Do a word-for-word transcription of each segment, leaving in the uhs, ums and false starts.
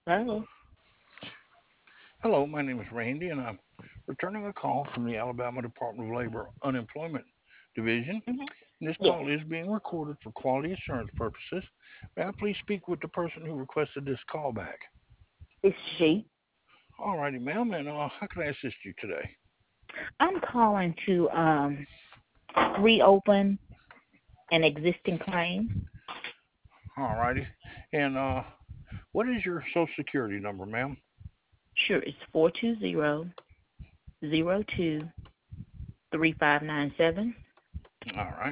Hello. Hello, my name is Randy, and I'm returning a call from the Alabama Department of Labor Unemployment Division. Hmm. And this Yes, call is being recorded for quality assurance purposes. May I please speak with the person who requested this call back? it's she. Alrighty, ma'am, and uh, how can I assist you today? I'm calling to um reopen an existing claim. Alrighty, and uh, what is your Social Security number, ma'am? Sure, it's four two zero zero two three five nine seven. All right,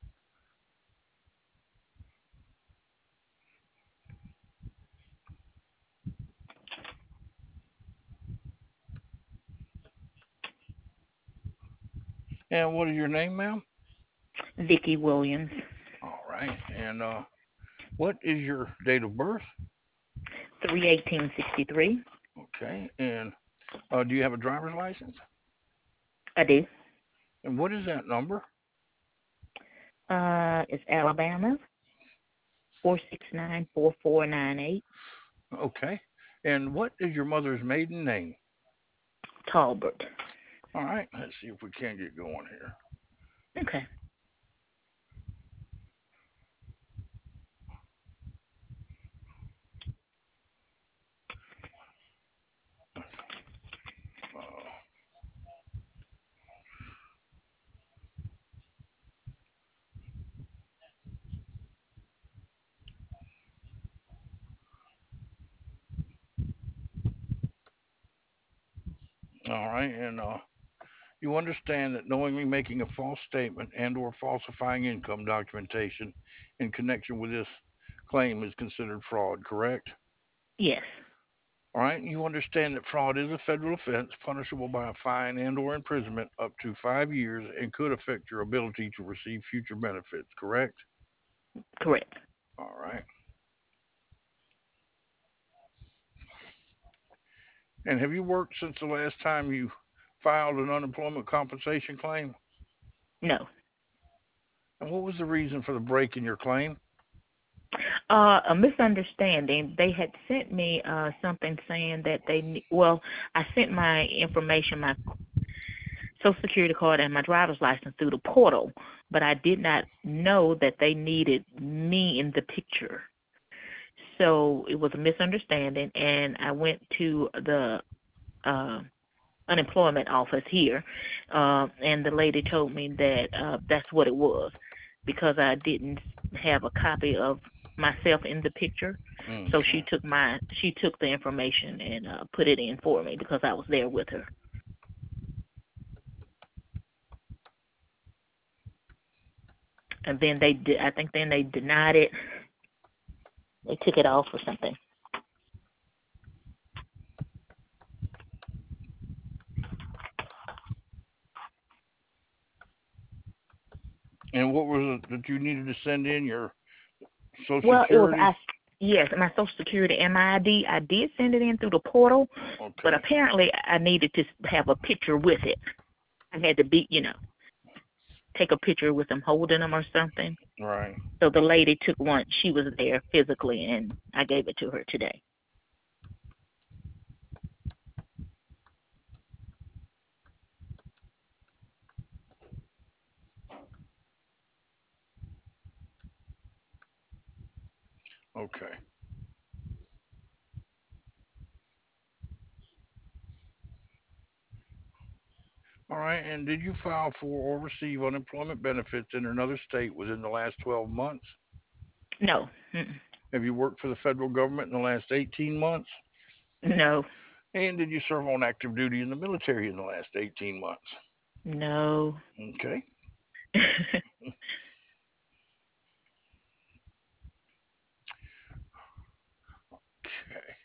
and what is your name, ma'am? Vicky Williams. All right, and uh, what is your date of birth? Three eighteen sixty three. Okay, and uh, do you have a driver's license? I do. And what is that number? Uh, it's Alabama four six nine four four nine eight. Okay, and what is your mother's maiden name? Talbert. All right, let's see if we can get going here. Okay. Uh, all right, and uh, you understand that knowingly making a false statement and/or falsifying income documentation in connection with this claim is considered fraud, correct? Yes. All right, you understand that fraud is a federal offense punishable by a fine and/or imprisonment up to five years and could affect your ability to receive future benefits, correct? Correct. All right. And have you worked since the last time you filed an unemployment compensation claim? No. And what was the reason for the break in your claim? Uh, a misunderstanding. They had sent me uh something saying that they ne- well, I sent my information, my social security card and my driver's license through the portal, but I did not know that they needed me in the picture. So it was a misunderstanding, and I went to the uh, unemployment office here, uh, and the lady told me that uh, that's what it was because I didn't have a copy of myself in the picture. So she Okay. took my she took the information and uh, put it in for me because I was there with her. And then they did. I think then they denied it. They took it off or something. And what was it that you needed to send in your Social Well, it was Security? I. Yes, my Social Security and my I D. I did send it in through the portal, but Okay. apparently I needed to have a picture with it. I had to be, you know, take a picture with them holding them or something. Right. So the lady took one. She was there physically, and I gave it to her today. Okay. All right. And did you file for or receive unemployment benefits in another state within the last twelve months? No, mm-mm. Have you worked for the federal government in the last eighteen months? No, And did you serve on active duty in the military in the last eighteen months? no. Okay. Okay.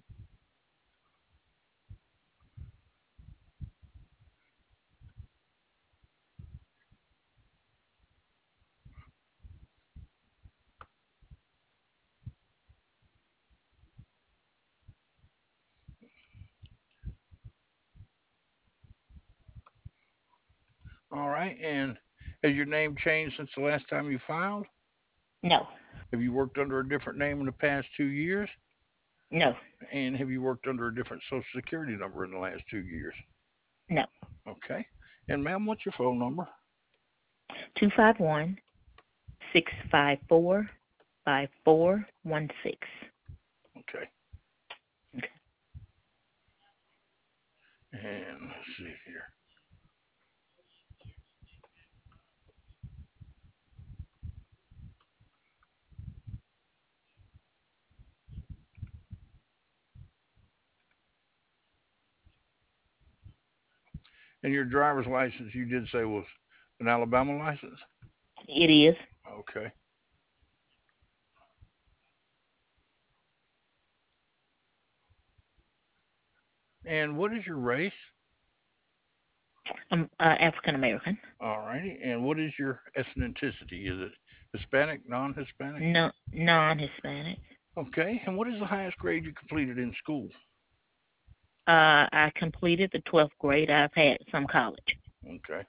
All right. And has your name changed since the last time you filed? No, Have you worked under a different name in the past two years? No, And have you worked under a different Social Security number in the last two years? no. Okay. And ma'am, what's your phone number? Two five one six five four five four one six. Okay. And let's see here. And your driver's license, you did say was an Alabama license? It is. Okay. And what is your race? I'm uh, African American. All righty. And what is your ethnicity? Is it Hispanic, non Hispanic? No, non-Hispanic. Okay. And what is the highest grade you completed in school? Uh, I completed the twelfth grade. I've had some college. Okay.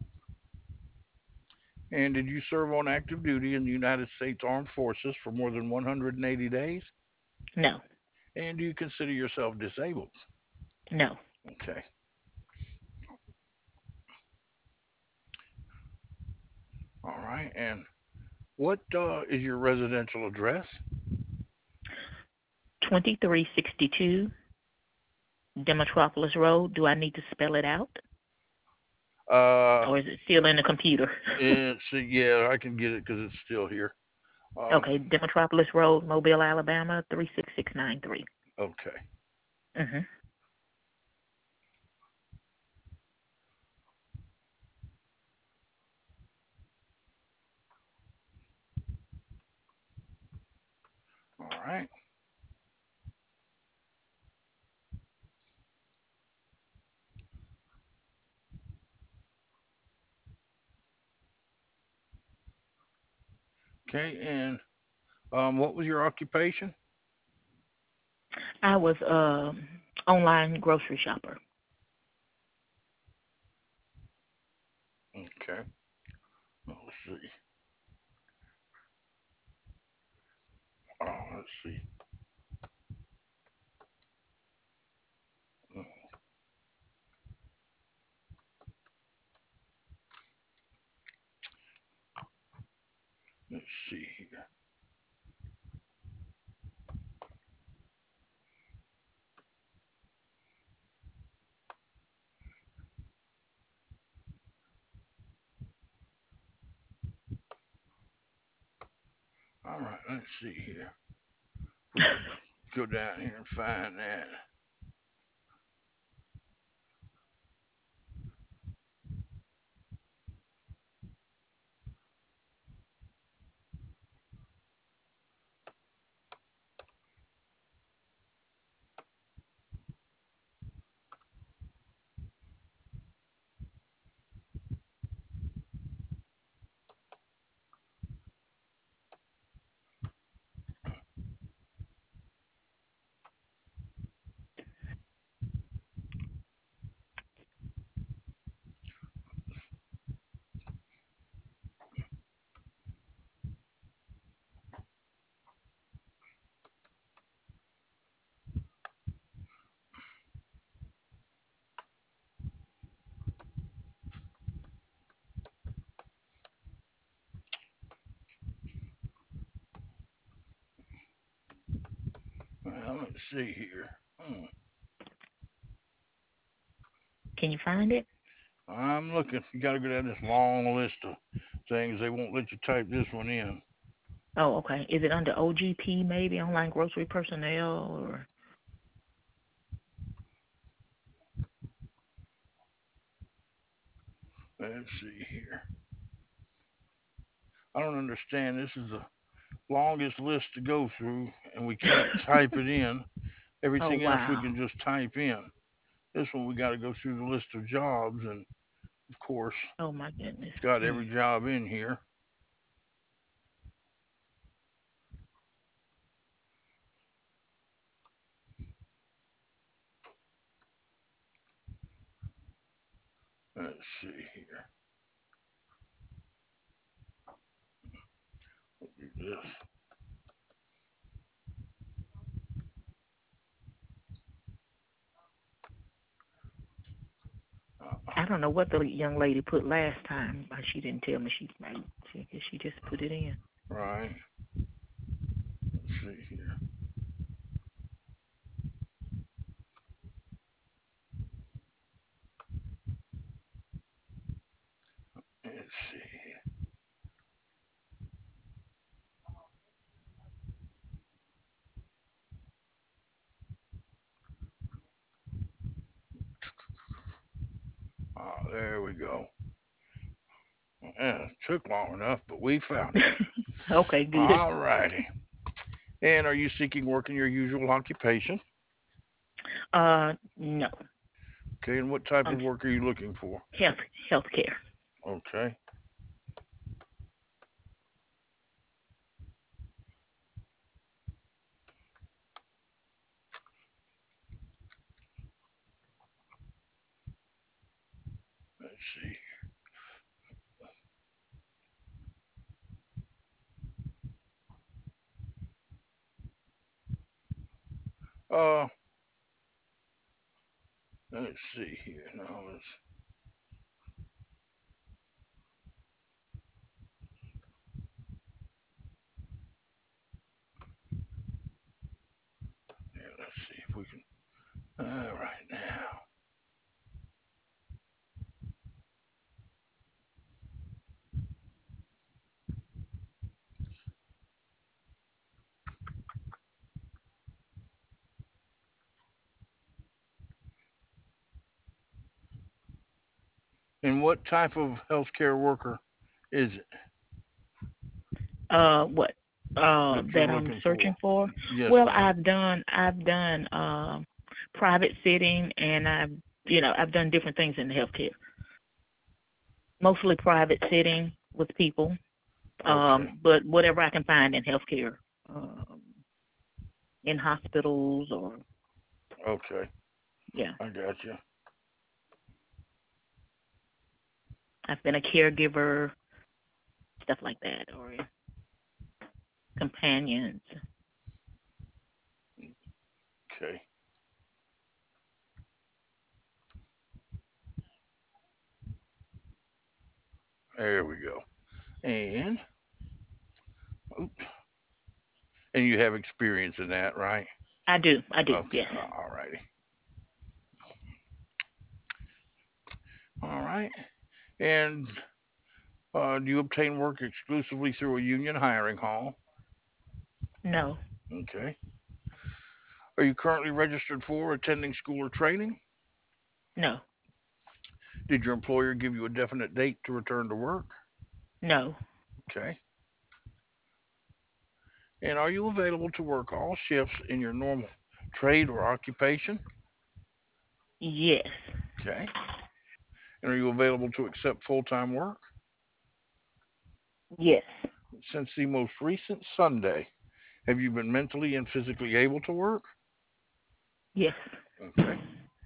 And did you serve on active duty in the United States Armed Forces for more than one hundred eighty days? No, And do you consider yourself disabled? no. Okay. All right. And what uh, is your residential address? twenty-three sixty-two Demetropolis Road. Do I need to spell it out? Uh, Or is it still in the computer? it's yeah, I can get it because it's still here. Um, Okay, Demetropolis Road, Mobile, Alabama, three six six nine three. okay. Mhm. All right. Okay. And um, what was your occupation? I was um online grocery shopper. Okay. Let's see. Oh, let's see. Mm, Let's see here. All right. Let's see here. We can go down here and find that. Well, let's see here. Hmm. Can you find it? I'm looking. You got to go down this long list of things. They won't let you type this one in. Oh, okay. Is it under O G P maybe, online grocery personnel, or Let's see here. I don't understand. This is the longest list to go through, and we can't type it in. oh Everything else we wow. can just type in. This one we got to go through the list of jobs, and of course, Oh my goodness. it's got Mm. every job in here. Let's see here. We'll do this. I don't know what the young lady put last time. Uh, She didn't tell me. She, I, she, I guess she just put it in. Right. Let's see here. Let's see. Oh, there we go. Yeah, it took long enough, but we found it. Okay, good. All righty. And are you seeking work in your usual occupation? Uh, no. Okay, and what type Um, of work are you looking for? health, healthcare. Okay, let's see. Uh, let's see here. Now let's yeah, let's see if we can. All right now. And what type of healthcare worker is it Uh, what? Uh, that you're that I'm looking for? searching for. Yes, Well, ma'am. I've done, I've done, um, private sitting, and I've, you know, I've done different things in healthcare. Mostly private sitting with people. Okay, Um, but whatever I can find in healthcare, um, in hospitals or okay, yeah, I got you. I've been a caregiver, stuff like that, or companions. Okay, there we go. And oops, and you have experience in that, right? I do, I do, Okay, yes. all righty. All right. And uh, do you obtain work exclusively through a union hiring hall? No, Okay. Are you currently registered for attending school or training? no, Did your employer give you a definite date to return to work? no, Okay. And are you available to work all shifts in your normal trade or occupation? yes, Okay. And are you available to accept full time work? yes, Since the most recent Sunday, have you been mentally and physically able to work? yes. Okay.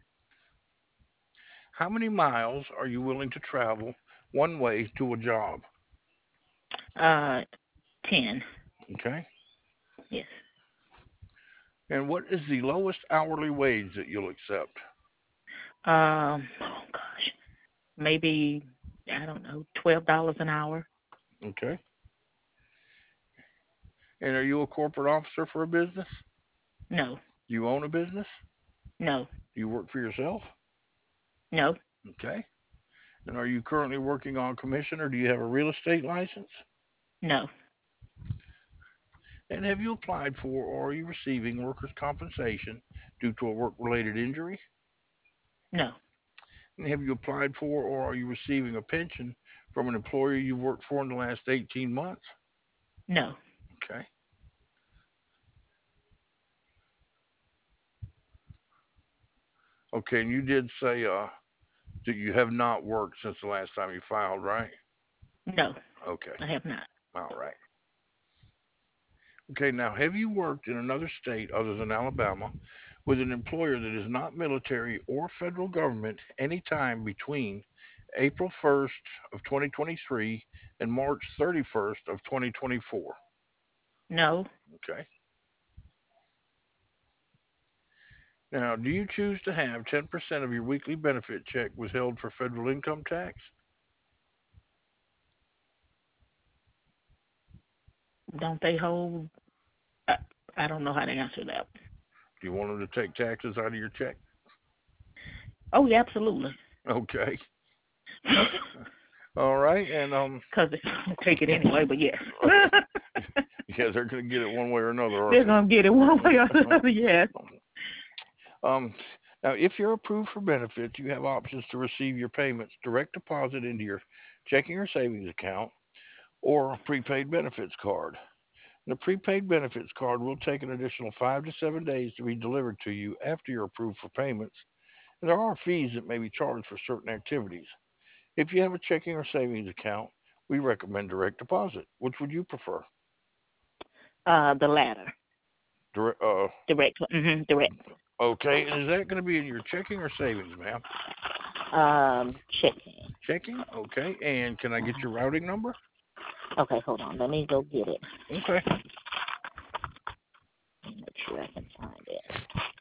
How many miles are you willing to travel one way to a job? Uh, ten, Okay. yes. And what is the lowest hourly wage that you'll accept? Um, oh gosh, maybe I don't know, twelve dollars an hour. Okay. And are you a corporate officer for a business? No, Do you own a business? no, Do you work for yourself? no, Okay. And are you currently working on commission or do you have a real estate license? no, And have you applied for or are you receiving workers' compensation due to a work related injury? no, And have you applied for or are you receiving a pension from an employer you've worked for in the last eighteen months? no. Okay. Okay. And you did say uh, that you have not worked since the last time you filed, right? No, Okay. I have not. All right. Okay. Now, have you worked in another state other than Alabama with an employer that is not military or federal government anytime between April first of twenty twenty-three and March thirty-first of twenty twenty-four? No, Okay. Now, do you choose to have ten percent of your weekly benefit check withheld for federal income tax? Don't they hold? I, I don't know how to answer that. Do you want them to take taxes out of your check? Oh, yeah, absolutely. Okay. All right. And um, Because they take it anyway, but yes. yeah, they're going to get it one way or another, aren't They're going to get it one way or they? another, yes. um, Now, if you're approved for benefits, you have options to receive your payments direct deposit into your checking or savings account or a prepaid benefits card. The prepaid benefits card will take an additional five to seven days to be delivered to you after you're approved for payments, and there are fees that may be charged for certain activities. If you have a checking or savings account, we recommend direct deposit. Which would you prefer? Uh, the latter. Direct, uh, Direct. Mm-hmm, direct. okay, and is that going to be in your checking or savings, ma'am? Um, checking. Checking, okay. And can I get your routing number? Okay, hold on. Let me go get it. Okay. Make sure I can find it.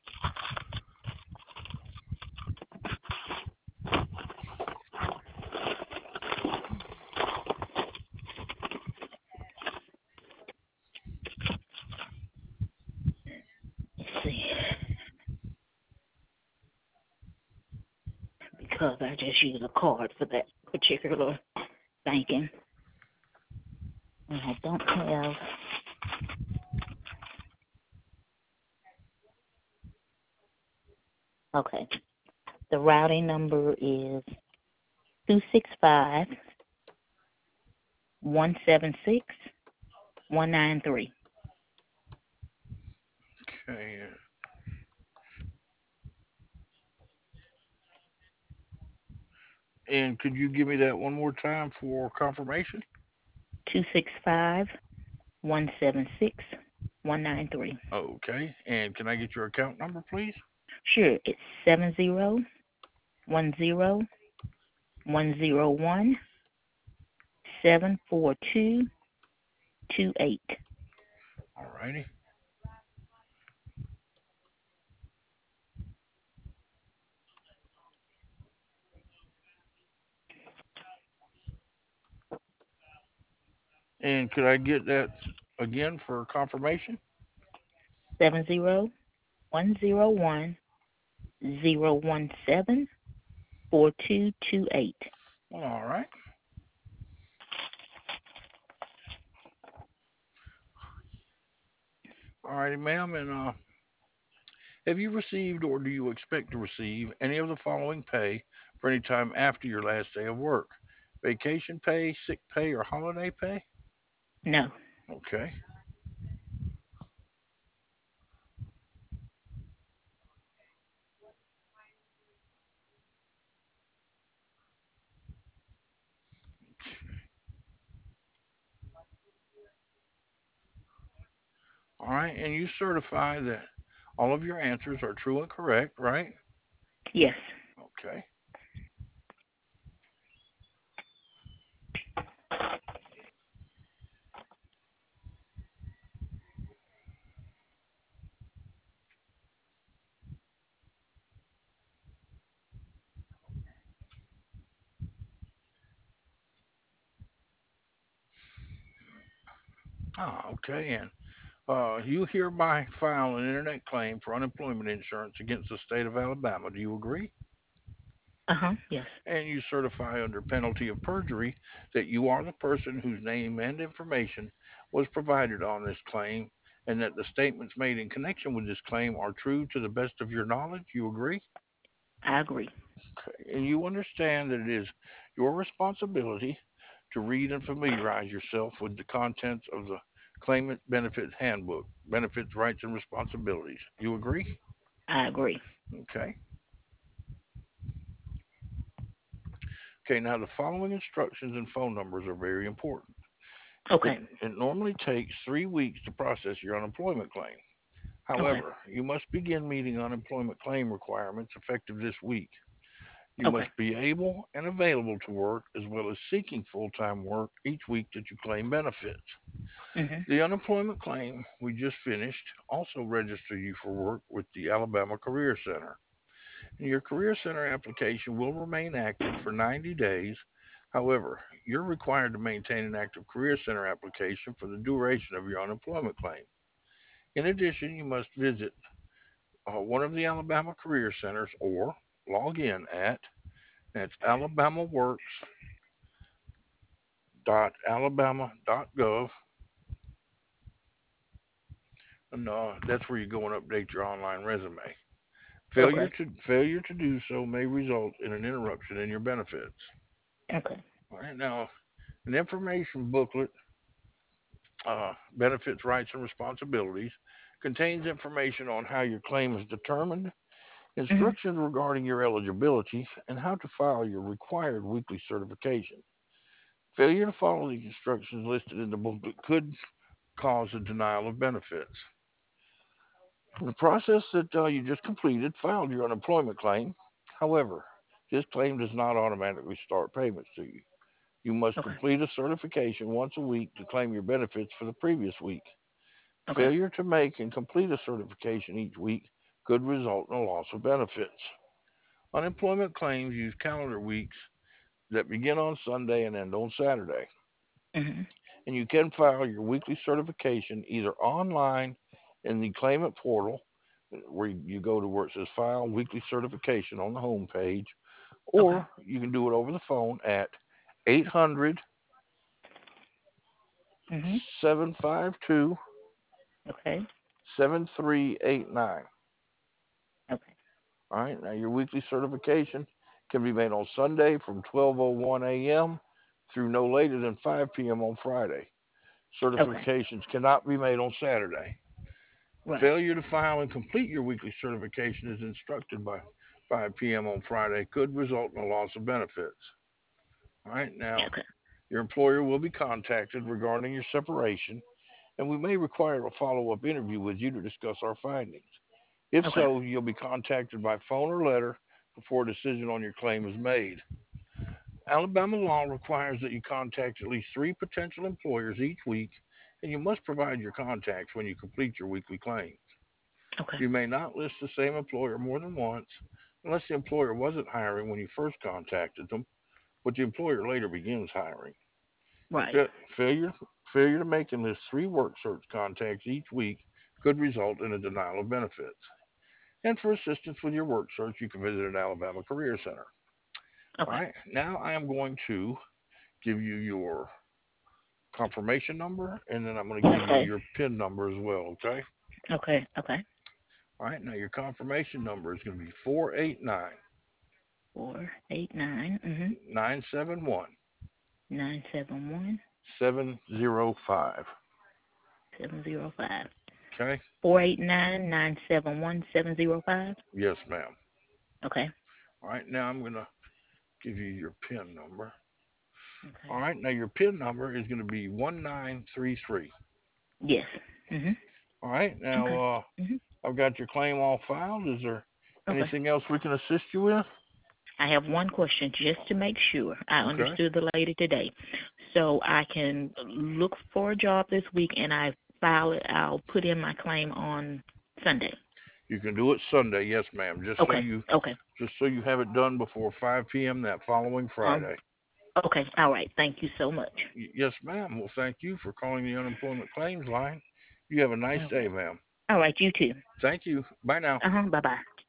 Let's see. Because I just use a card for that particular banking. And I don't have. Okay. The routing number is two six five one seven six one nine three. Okay. And could you give me that one more time for confirmation? Two six five one seven six one nine three. Okay. And can I get your account number, please? Sure, it's seven zero one zero one zero one seven four two two eight. All righty. And could I get that again for confirmation? Seven zero one zero one zero one seven four two two eight. All right. All righty, ma'am. And uh, have you received or do you expect to receive any of the following pay for any time after your last day of work? Vacation pay, sick pay, or holiday pay? No, Okay. All right. And you certify that all of your answers are true and correct, right? yes, Okay. Ah, okay. And uh, you hereby file an internet claim for unemployment insurance against the state of Alabama. Do you agree? uh huh, yes, And you certify under penalty of perjury that you are the person whose name and information was provided on this claim and that the statements made in connection with this claim are true to the best of your knowledge. You agree? I agree. Okay. And you understand that it is your responsibility to read and familiarize yourself with the contents of the Claimant Benefit Handbook, Benefits, Rights, and Responsibilities. You agree? I agree. Okay. Okay, now the following instructions and phone numbers are very important. It, Okay, it normally takes three weeks to process your unemployment claim. okay, However, you must begin meeting unemployment claim requirements effective this week. You Okay. must be able and available to work as well as seeking full time work each week that you claim benefits. Mhm. The unemployment claim we just finished also register you for work with the Alabama Career Center. And your Career Center application will remain active for ninety days. However, you're required to maintain an active Career Center application for the duration of your unemployment claim. In addition, you must visit uh, one of the Alabama Career Centers or log in at that's alabamaworks.alabama.gov, and uh, that's where you go and update your online resume. Failure Okay. to failure to do so may result in an interruption in your benefits. Okay. All right, now an information booklet, uh, benefits, rights, and responsibilities, contains information on how your claim is determined, Mhm. instructions regarding your eligibility, and how to file your required weekly certification. Failure to follow the instructions listed in the booklet could cause a denial of benefits. The process that uh, you just completed filed your unemployment claim. However, this claim does not automatically start payments to you. You must Okay. complete a certification once a week to claim your benefits for the previous week. Okay. Failure to make and complete a certification each week could result in a loss of benefits. Unemployment claims use calendar weeks that begin on Sunday and end on Saturday. Mhm. And you can file your weekly certification either online in the claimant portal, where you go to where it says File Weekly Certification on the home page, Okay. or you can do it over the phone at eight hundred, Mhm. seven five two, Okay. seven three eight nine. Okay. All right, now your weekly certification can be made on Sunday from twelve oh one a m through no later than five p m on Friday. Okay. Certifications cannot be made on Saturday. Right. Failure to file and complete your weekly certification as instructed by five p m on Friday could result in a loss of benefits. All right, now Okay. your employer will be contacted regarding your separation, and we may require a follow up interview with you to discuss our findings. If Okay. so, you'll be contacted by phone or letter before a decision on your claim is made. Alabama law requires that you contact at least three potential employers each week, and you must provide your contacts when you complete your weekly claim. Okay. You may not list the same employer more than once unless the employer wasn't hiring when you first contacted them, but the employer later begins hiring. Right. Fa- failure, failure to make and list three work search contacts each week could result in a denial of benefits. And for assistance with your work search, you can visit an Alabama Career Center. All Okay. right, now I am going to give you your confirmation number, and then I'm going to give you Okay. your PIN number as well, okay? Okay. Okay. All right, now your confirmation number is going to be four eight nine Four eight nine. Mhm. nine seven one Nine seven one seven zero five. seven zero five. Okay? Four eight nine nine seven one seven zero five. Yes, ma'am. Okay. All right, now I'm going to give you your PIN number. All Okay. right, now your PIN number is going to be one nine three three. Yes. Mhm. All right, now Okay. uh, Mhm. I've got your claim all filed. Is there Okay. anything else we can assist you with? I have one question just to make sure I Okay. understood the lady today. So I can look for a job this week and I file it. I'll put in my claim on Sunday. You can do it Sunday, yes, ma'am. Just so Okay. you Okay. just so you have it done before five p m that following Um. Friday. Okay. All right. Thank you so much. Y- yes, ma'am. Well, thank you for calling the unemployment claims line. You have a nice All day, right. ma'am. All right. You too. Thank you. Bye now. Uh huh. Bye bye.